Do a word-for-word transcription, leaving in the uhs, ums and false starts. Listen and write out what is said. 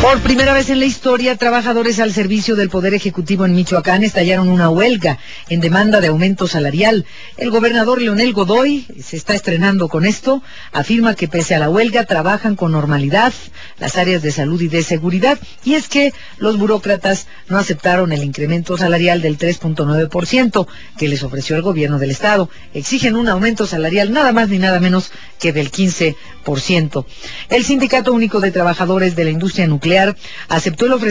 Por primera vez en la historia, trabajadores al servicio del Poder Ejecutivo en Michoacán estallaron una huelga en demanda de aumento salarial. El gobernador Leonel Godoy se está estrenando con esto, afirma que pese a la huelga trabajan con normalidad las áreas de salud y de seguridad, y es que los burócratas no aceptaron el incremento salarial del tres punto nueve por ciento que les ofreció el gobierno del estado. Exigen un aumento salarial nada más ni nada menos que del quince por ciento. El Sindicato Único de Trabajadores de la Industria Nuclear aceptó el ofrecimiento